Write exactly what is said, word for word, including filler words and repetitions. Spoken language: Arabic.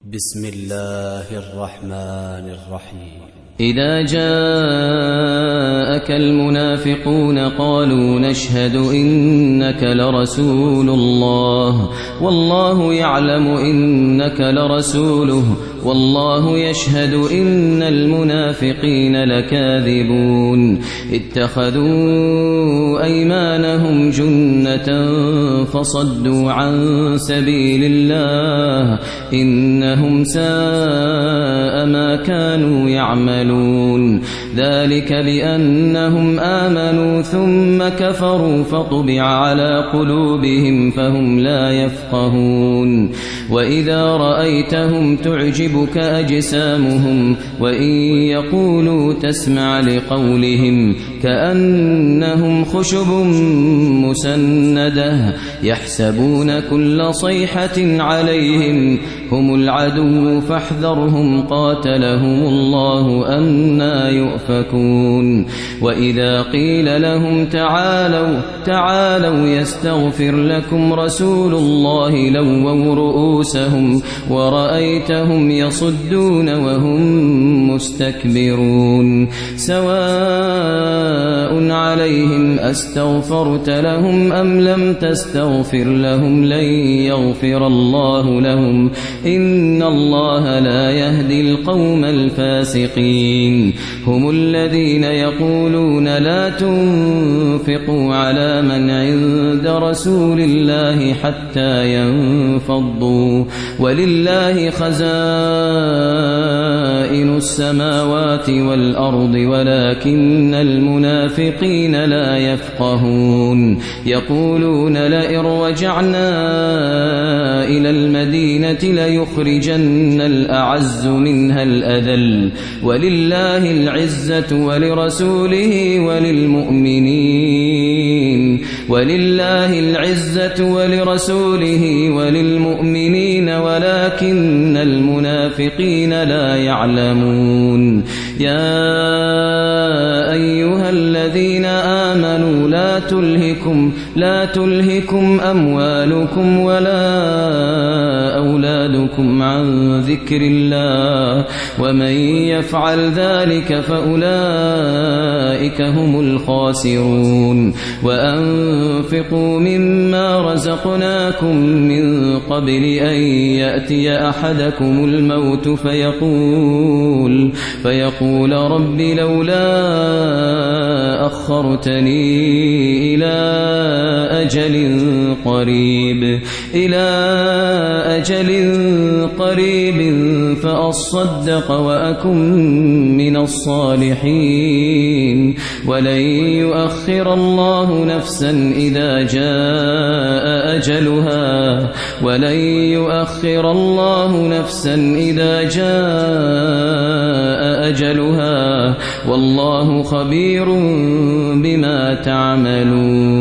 بسم الله الرحمن الرحيم. إذا جاءك المنافقون قالوا نشهد إنك لرسول الله والله يعلم إنك لرسوله والله يشهد إن المنافقين لكاذبون اتخذوا أيمانهم جنة فصدوا عن سبيل الله إنهم ساء ما كانوا يعملون ذلك بأنهم آمنوا ثم كفروا فطبع على قلوبهم فهم لا يفقهون وإذا رأيتهم تعجبك أجسامهم وإن يقولوا تسمع لقولهم كأنهم خشب مسندة يحسبون كل صيحة عليهم هم العدو فاحذرهم قاتلهم الله أنى يؤفكون وإذا قيل لهم تعالوا تعالوا يستغفر لكم رسول الله لووا رؤوسهم ورأيتهم يصدون وهم مستكبرون سواء عليهم أستغفرت لهم أم لم تستغفر لهم لن يغفر الله لهم إن الله لا يهدي القوم الفاسقين هم الذين يقولون لا تنفقوا على من عند رسول الله حتى ينفضوا ولله خزائن السماوات والأرض ولكن المنافقين لا يفقهون يقولون لئن رجعنا إلى المدينة ليخرجن الأعز منها الأذل ولله العزة ولرسوله وللمؤمنين ولله العزة ولرسوله وللمؤمنين ولكن المنافقين لا يعلمون يا أيها الذين آمنوا لا تلهكم لا تلهكم أموالكم ولا أولادكم عن ذكر الله ومن يفعل ذلك فأولئك هم الخاسرون وأنفقوا مما رزقناكم من قبل أن يأتي أحدكم الموت فيقول فيقول رب لولا أخرتني إلى أجل قريب إلى أجل قريب فأصدق وأكن من الصالحين ولن يؤخر الله نفسا إذا جاء أجلها ولن يؤخر الله نفسا إذا جاء أجلها والله خبير بما تعملون.